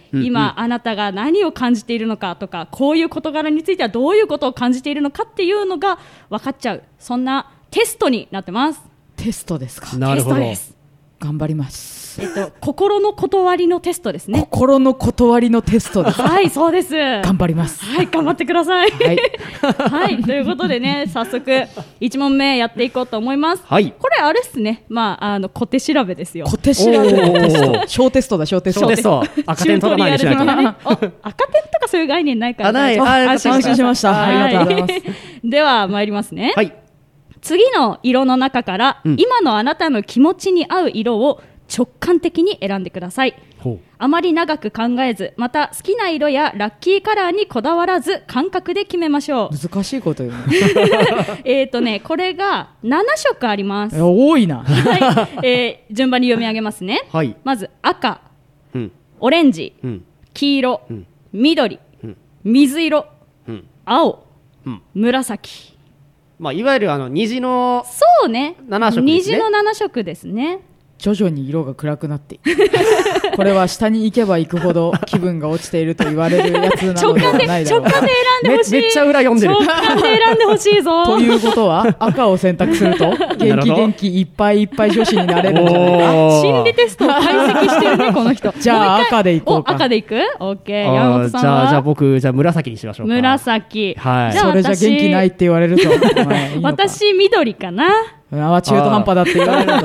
今あなたが何を感じているのかとか、こういう事柄についてはどういうことを感じているのかっていうのが分かっちゃう、そんなテストになってます。 テストですか？ なるほど。 頑張ります。 心の断りのテストですね。 心の断りのテストです。 はい、そうです。 頑張ります。 はい、頑張ってください。 はい。 はい、ということでね、早速1問目やっていこうと思います。 はい。 これあれっすね。小手調べですよ。 小手調べのテスト。小テストだ、小テスト。 小テスト。赤点取らないでしないと。 赤点とかそういう概念ないから。 ない。 安心しました。ありがとうございます。 では参りますね。 はい。 次の色の中から、今のあなたの気持ちに合う色を直感的に選んでください。あまり長く考えず、また好きな色やラッキーカラーにこだわらず、感覚で決めましょう。 難しいこと言うね。これが7色あります。 多いな。 はい。順番に読み上げますね。 はい。 まず赤、オレンジ、黄色、緑、水色、青、紫。 まあ、いわゆる虹のそうね、 7色ですね。 虹の7色ですね。 徐々に色が暗くなっていく。これは下に行けば行くほど気分が落ちていると言われるやつなのではないだろう。 直感で選んでほしい。 めっちゃ裏読んでる。 直感で選んでほしいぞ。 ということは赤を選択すると元気いっぱいいっぱい女子になれるんじゃないか。 心理テストを解析してるね、この人。 じゃあ赤でいこうか。 赤でいく？オッケー。山本さんはじゃあ僕紫にしましょうか。 紫。 はい。 それじゃ元気ないって言われると。 私緑かな。 中途半端だって言われる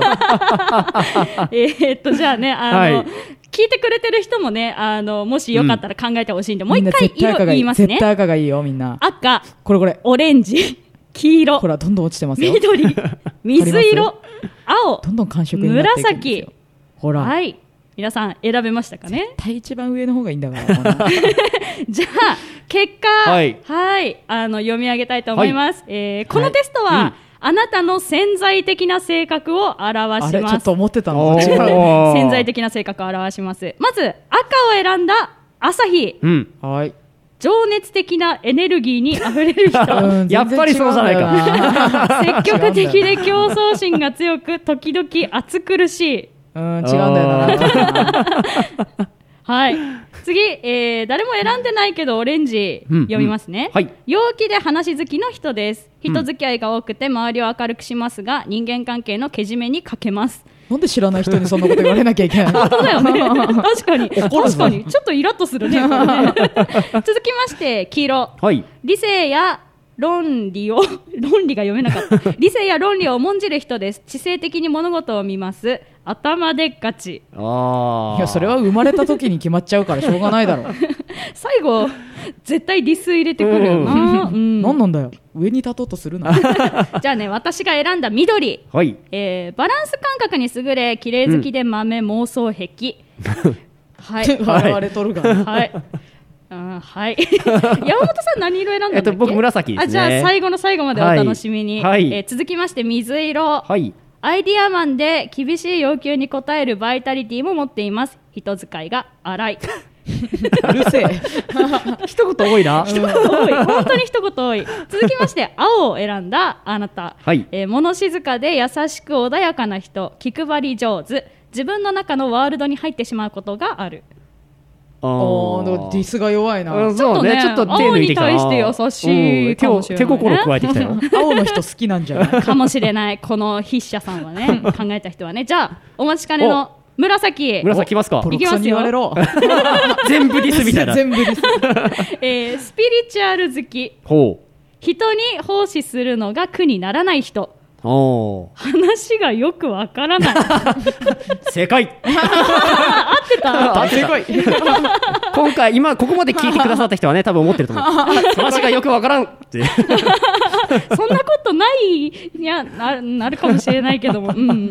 と。じゃあね、聞いてくれてる人もね、もしよかったら考えてほしいんで、もう一回色言いますね。 絶対赤がいいよ、みんな。 赤、 これ、 オレンジ、黄色、 ほら、どんどん落ちてますよ。 緑、水色、青、 どんどん感触になっていくんですよ。 紫。 ほら。 はい。皆さん選べましたかね。 絶対一番上の方がいいんだから。 じゃあ、結果、はい、読み上げたいと思います。このテストは、あなたの潜在的な性格を表します。 あれちょっと思ってたの違う。潜在的な性格を表します。まず赤を選んだ朝日。 はい。 情熱的なエネルギーにあふれる人。 やっぱりそうじゃないか。 積極的で競争心が強く、時々暑苦しい。 違うんだよな。 はい。次、誰も選んでないけどオレンジ読みますね。陽気で話好きの人です。人付き合いが多くて周りを明るくしますが、人間関係のけじめに欠けます。 なんで知らない人にそんなこと言われなきゃいけないの？ 本当だよね。確かに。ちょっとイラッとするね。これね続きまして、黄色。理性や論理が読めなかった。理性や論理を重んじる人です。知性的に物事を見ます。頭でっかち。 いや、それは生まれた時に決まっちゃうからしょうがないだろう。 最後絶対リス入れてくるよな。 何なんだよ、上に立とうとするな。 じゃあね、私が選んだ緑。バランス感覚に優れ、綺麗好きで豆、妄想癖。はい。 笑われとるが。 はい。はい。山本さん何色選んだんだっけ？ 僕紫ですね。 じゃあ最後の最後までお楽しみに。続きまして水色。アイディアマンで厳しい要求に応えるバイタリティも持っています。人使いが荒い。 うるせえ。 一言多いな。 一言多い。本当に一言多い。続きまして青を選んだあなた。物静かで優しく穏やかな人。気配り上手。自分の中のワールドに入ってしまうことがある。 ディスが弱いな。 そうね、ちょっと手抜いてきたな。 青に対して優しいかもしれない。 手心加えてきたよ。 青の人好きなんじゃないかもしれない。この筆者さんはね、考えた人はね。じゃあお待ちかねの紫。 紫きますか？ いきますよ。 全部ディスみたいな。 全部ディス。 スピリチュアル好き。人に奉仕するのが苦にならない人。話がよくわからない。 正解。 合ってた。 正解。 今回ここまで聞いてくださった人はね、多分思ってると思う。話がよくわからんって。 そんなことないなるかもしれないけども。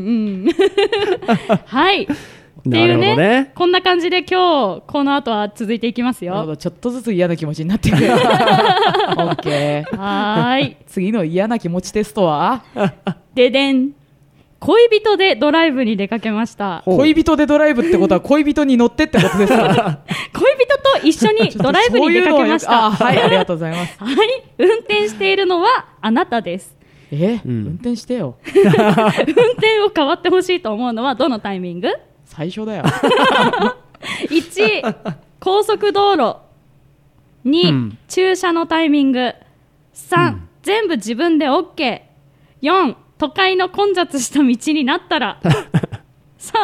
はい。っていうね、こんな感じで今日この後は続いていきますよ。 ちょっとずつ嫌な気持ちになってくる。オッケー。 はい。 次の嫌な気持ちテストはででん。恋人でドライブに出かけました。 恋人でドライブってことは恋人に乗ってってことですか？ 恋人と一緒にドライブに出かけました。 はい、ありがとうございます。 はい、運転しているのはあなたです。 運転してよ。 運転を変わってほしいと思うのはどのタイミング？ 最初だよ。 1、高速道路。2、駐車のタイミング。3、全部自分で OK。4、都会の混雑した道になったら。さあ、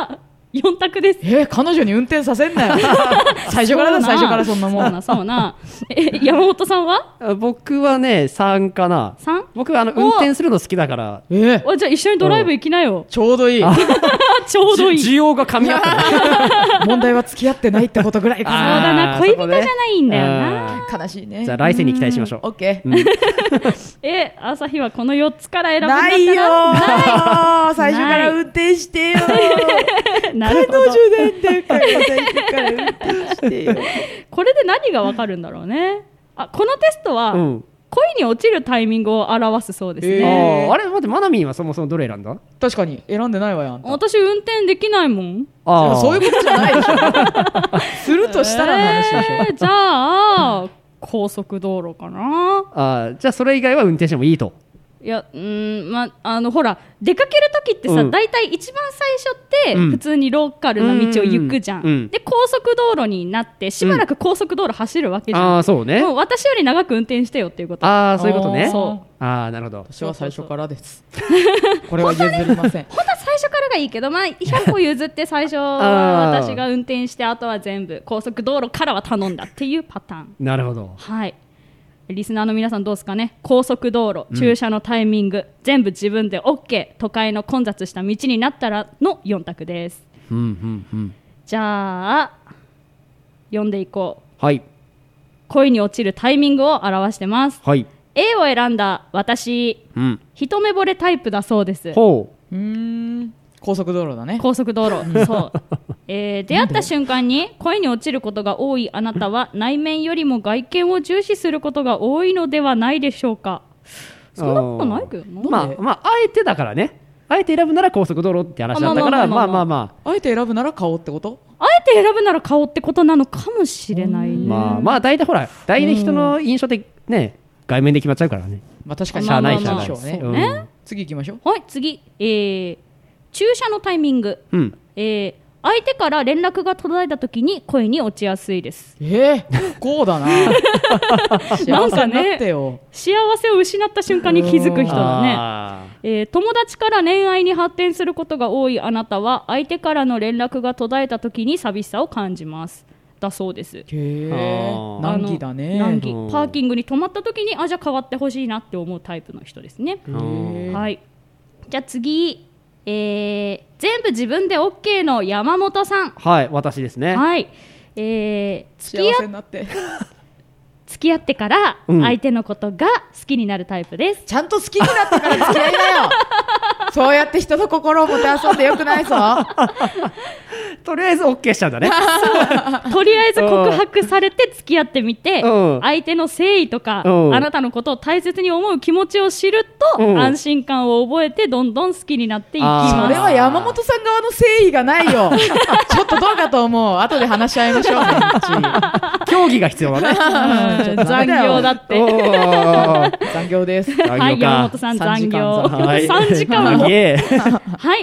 4択です。 彼女に運転させんなよ。最初からそんなもん。 そうな。山本さんは？ 僕はね3かな。 3？ 僕運転するの好きだから。 じゃあ一緒にドライブ行きなよ。 ちょうどいい。 ちょうどいい。 需要が噛み合ったね。 問題は付き合ってないってことぐらいかな。 そうだな、恋人じゃないんだよな。 悲しいね。 じゃあ来世に期待しましょう。 オッケー。 朝日はこの4つから選ぶんだったら。 ないよ。最初から運転してよ。 なるほど。 彼女なんだから最初から運転してよ。 これで何がわかるんだろうね。このテストは、恋に落ちるタイミングを表すそうですね。 あれ待って、マナミンはそもそもどれ選んだ？ 確かに選んでないわよ、あんた。 私運転できないもん。 そういうことじゃないでしょ。するとしたらの話でしょ。 じゃあ高速道路かな。 じゃあそれ以外は運転してもいいと。 いや、ほら出かけるときってさ、だいたい一番最初って普通にローカルな道を行くじゃん。で高速道路になってしばらく高速道路走るわけじゃん。 そうね。 もう私より長く運転してよっていうこと。 そういうことね。 そう。 なるほど。 私は最初からです。これは譲りません。 本当は最初からがいいけど、100歩譲って最初私が運転してあとは全部高速道路からは頼んだっていうパターン。 なるほど。 はい。リスナーの皆さんどうですかね。高速道路、駐車のタイミング、全部自分で OK。都会の混雑した道になったらの4択です。じゃあ読んでいこう。 はい。 恋に落ちるタイミングを表してます。 はい。 A を選んだ私、一目惚れタイプだそうです。 ほう。 高速道路だね。 高速道路。そう。出会った瞬間に恋に落ちることが多いあなたは内面よりも外見を重視することが多いのではないでしょうか。そんなことないけどな。 あえてだからね。あえて選ぶなら高速道路って話だったから、 あえて選ぶなら顔ってこと？ あえて選ぶなら顔ってことなのかもしれないね。 大体ほら、大体人の印象ってね、外面で決まっちゃうからね。 確かに。 しゃあないね。 次行きましょう。 はい、次。駐車のタイミング。相手から連絡が途絶えた時に恋に落ちやすいです。 こうだな。幸せになってよ。 幸せを失った瞬間に気づく人だね。友達から恋愛に発展することが多いあなたは相手からの連絡が途絶えた時に寂しさを感じますだそうです。 難儀だね。 難儀。パーキングに止まった時にじゃあ変わってほしいなって思うタイプの人ですね。はい。じゃあ次。全部自分で OK の山本さん。 はい、私ですね。 はい。 幸せになって付き合ってから相手のことが好きになるタイプです。 ちゃんと好きになってから付き合いなよ。そうやって人の心をもてあそんでよくないぞ。 とりあえず OK しちゃうんだね。 とりあえず告白されて付き合ってみて、相手の誠意とかあなたのことを大切に思う気持ちを知ると安心感を覚えてどんどん好きになっていきます。 それは山本さん側の誠意がないよ。ちょっとどうかと思う。後で話し合いましょうね。 競技が必要だね。 残業だって。 残業です。 はい、山本さん残業。3時間も。はい、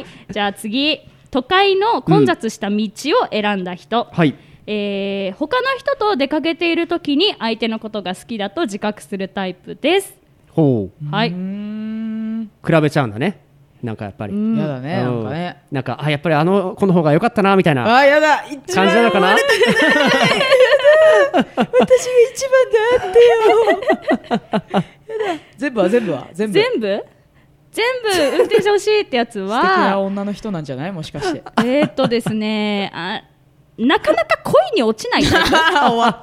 じゃあ次。都会の混雑した道を選んだ人。他の人と出かけている時に相手のことが好きだと自覚するタイプです。はい。 比べちゃうんだね。なんかやっぱり。 やだね。なんかね。 なんかやっぱり子の方が良かったなみたいな。 やだ。 感じなのかな。 私が一番であってよ。全部運転してほしいってやつは素敵な女の人なんじゃない？もしかしてですね、なかなか恋に落ちないタイプ。 終わ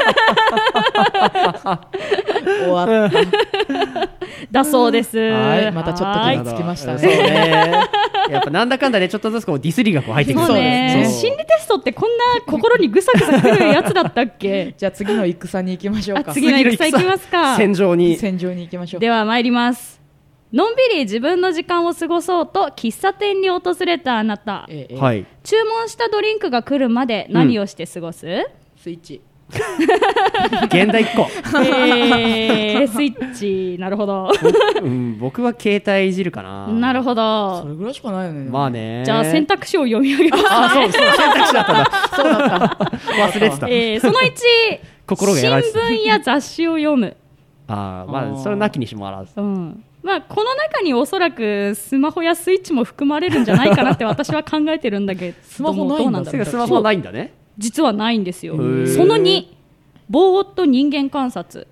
っただそうです。 はい、またちょっと傷つきましたね。 そうね。やっぱなんだかんだね、ちょっとずつこうディスりがこう入ってくる。 そうね。心理テストってこんな心にぐさぐさくるやつだったっけ？ じゃあ次の戦に行きましょうか。 次の戦行きますか。 戦場に行きましょう。 では参ります。のんびり自分の時間を過ごそうと喫茶店に訪れたあなた、注文したドリンクが来るまで何をして過ごす？ スイッチ。 現代1個。 スイッチ。なるほど。 僕は携帯いじるかな。 なるほど。 それぐらいしかないよね。 まあね。 じゃあ選択肢を読み上げます。 そう選択肢だったんだ。 そうだった。 忘れてた。 その1、 心がやられてた。 新聞や雑誌を読む。 まあそれはなきにしもあらず。 まあ、この中におそらくスマホやスイッチも含まれるんじゃないかなって私は考えてるんだけどスマホないんだ。 スマホないんだね。 実はないんですよ。その2、ぼーっと人間観察。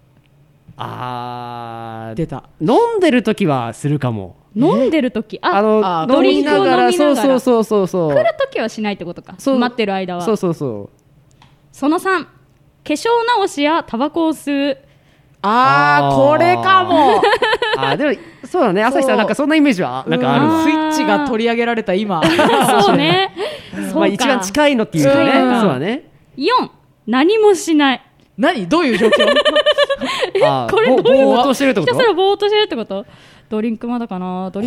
出た。 飲んでる時はするかも。 飲んでる時、 ドリンクを飲みながら、そう来る時はしないってことか。待ってる間は。 その3、化粧直しやタバコを吸う。 これかも。 でもそうだね、朝日さんなんかそんなイメージはなんかあるわ。 スイッチが取り上げられた今。 そうね。 まあ一番近いのっていうかね。そうだね。 4、何もしない。 どういう状況？ これどういうぼーっとしてるってこと？ ひたすらぼーっとしてるってこと？ドリンクまだかなつって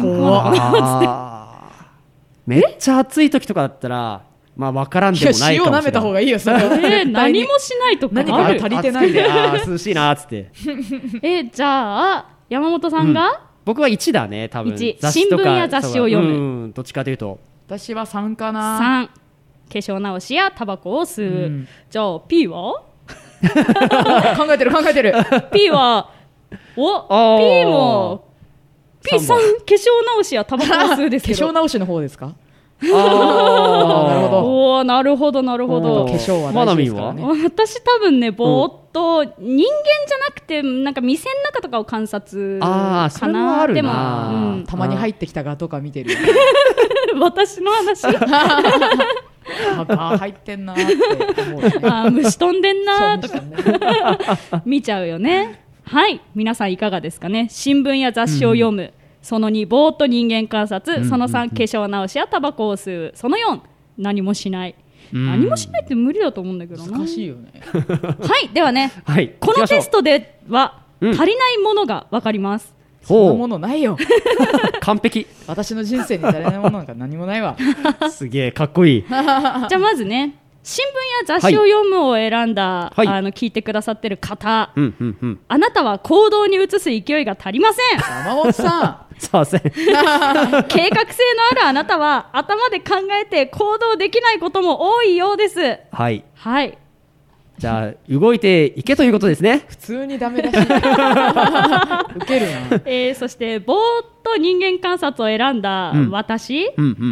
めっちゃ暑い時とかだったらまあ分からんでもないかもしれない。 塩舐めた方がいいよそれ。 何もしないとか何か足りてないで涼しいなっつって。 じゃあ山本さんが？ 僕は1だね多分。 新聞や雑誌を読む。 どっちかというと私は3かな。 3、化粧直しやタバコを吸う。じゃあ P は？ 考えてる。 P はP も P さん、化粧直しやタバコを吸うですけど。 化粧直しの方ですか？ なるほど。化粧は大事ですからね。 私多分ね、ぼーっと人間じゃなくてなんか店の中とかを観察かな。 それもあるな。 でも、 たまに入ってきたがとか見てる。 私の話。 入ってんなって思うね。 虫飛んでんなとか見ちゃうよね。はい、皆さんいかがですかね。新聞や雑誌を読む。その2、ぼーっと人間観察。その3、化粧直しやタバコを吸う。その4、何もしない。何もしないって無理だと思うんだけどな。 難しいよね。 はい、ではね、このテストでは足りないものが分かります。 そんなものないよ。 完璧。 私の人生に足りないものなんか何もないわ。 すげえかっこいい。 じゃあまずね、新聞や雑誌を読むを選んだ、聞いてくださってる方、あなたは行動に移す勢いが足りません。 山本さん。 計画性のあるあなたは頭で考えて行動できないことも多いようです。 はい。じゃあ動いていけということですね。 普通にダメだし。ウケるな。 そしてぼーっと人間観察を選んだ私、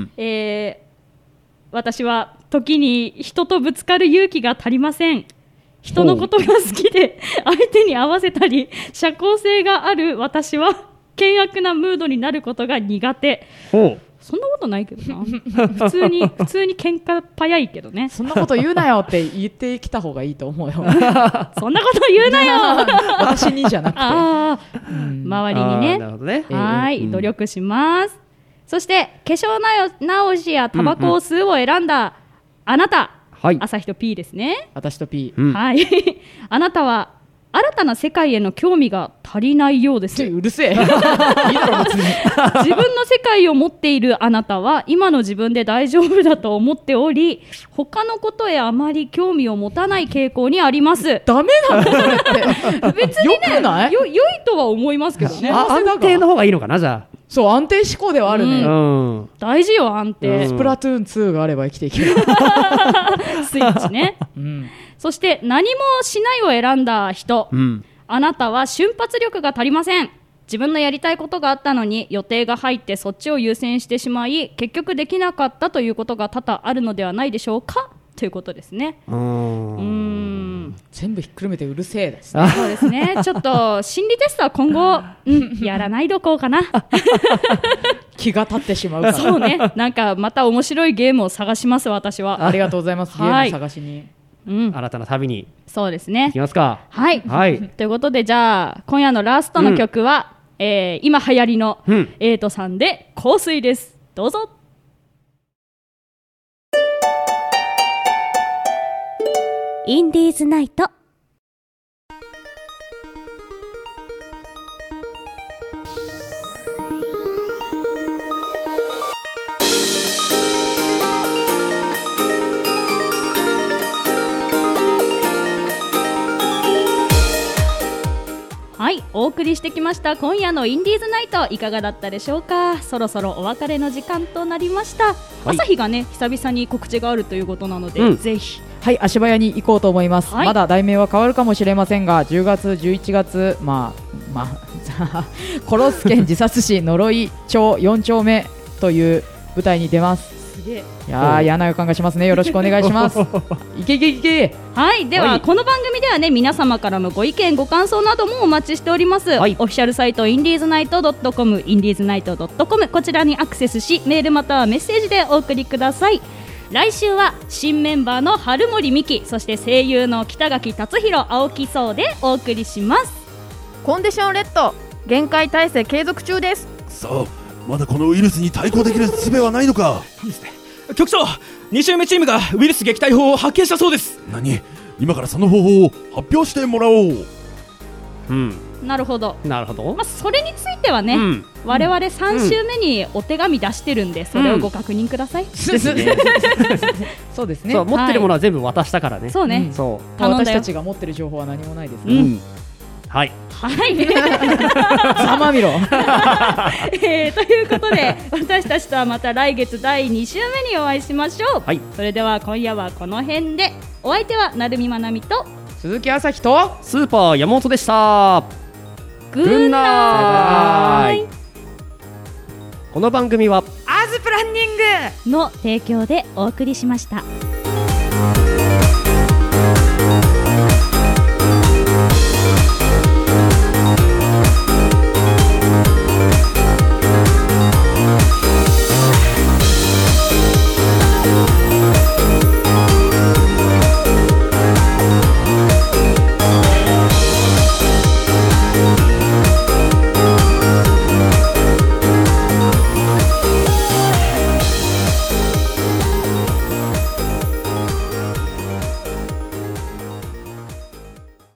私は時に人とぶつかる勇気が足りません。人のことが好きで相手に合わせたり社交性がある私は険悪なムードになることが苦手。そんなことないけどな。普通に喧嘩早いけどね。 そんなこと言うなよって言ってきた方がいいと思うよ。 そんなこと言うなよ。 私にじゃなくて。 周りにね。はい、努力します。そして化粧直しやタバコを吸うを選んだあなた、朝日と P ですね。 私と P。 はい。あなたは新たな世界への興味が足りないようです。 うるせえ。いいだろ別に。 自分の世界を持っているあなたは今の自分で大丈夫だと思っており、他のことへあまり興味を持たない傾向にあります。 ダメなのそれって。 別にね、良いとは思いますけどね。 安定の方がいいのかな。じゃあそう、安定志向ではあるね。 大事よ、安定。 スプラトゥーン2があれば生きていける。 スイッチね。そして何もしないを選んだ人、あなたは瞬発力が足りません。自分のやりたいことがあったのに予定が入ってそっちを優先してしまい、結局できなかったということが多々あるのではないでしょうかということですね。 全部ひっくるめてうるせえですね。そうですね。ちょっと心理テストは今後、やらないどこうかな。 気が立ってしまうから。 そうね。なんかまた面白いゲームを探します、私は。 ありがとうございます。ゲーム探しに。 新たな旅に。 そうですね。 行きますか。 はい。ということで、じゃあ今夜のラストの曲は、今流行りのエイトさんで香水です。どうぞ。インディーズナイト。はい、お送りしてきました今夜のインディーズナイト、いかがだったでしょうか。そろそろお別れの時間となりました。朝日がね、久々に告知があるということなので、ぜひ。 はい、足早に行こうと思います。まだ題名は変わるかもしれませんが、10月11月、 コロスケン自殺死呪い町4丁目という舞台に出ます。 すげえ。 いやー、嫌な予感がしますね。よろしくお願いします。いけいけいけ。 はい、では、この番組ではね、皆様からのご意見ご感想などもお待ちしております、オフィシャルサイトインディーズナイト .com インディーズナイト .com こちらにアクセスし、メールまたはメッセージでお送りください。来週は新メンバーの春森美希、そして声優の北垣達弘、青木荘でお送りします。 コンディションレッド限界耐性継続中です。 さあ、まだこのウイルスに対抗できる術はないのか。 いいですね。局長、2周目チームがウイルス撃退法を発見したそうです。 何？今からその方法を発表してもらおう。 なるほど。 なるほど。 まあ、それについてはね、我々3週目にお手紙出してるんで、それをご確認ください。 そうですね。 そう、持ってるものは全部渡したからね。 そうね。 そう私たちが持ってる情報は何もないですね。 はい。 はい。 ざまみろ。 ということで、私たちとはまた来月第2週目にお会いしましょう。 はい。 それでは今夜はこの辺で、お相手は成海まなみと鈴木朝日とスーパー山本でした。 グッナイ。 この番組はアーズプランニングの提供でお送りしました。